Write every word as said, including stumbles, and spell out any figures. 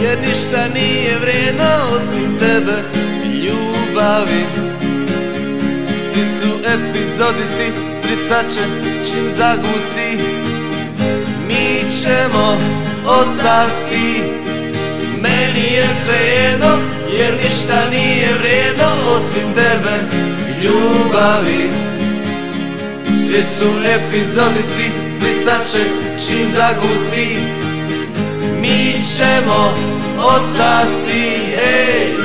jer ništa nije vrijedno osim tebe i ljubavi. Svi su epizodisti, zbrisat će čim zagusti. Mi ćemo ostati, meni je svejedno, jer ništa nije vrijedno osim tebe i ljubavi. Svi su epizodisti, zbrisat će čim zagusti. Mi ćemo ostati, ej.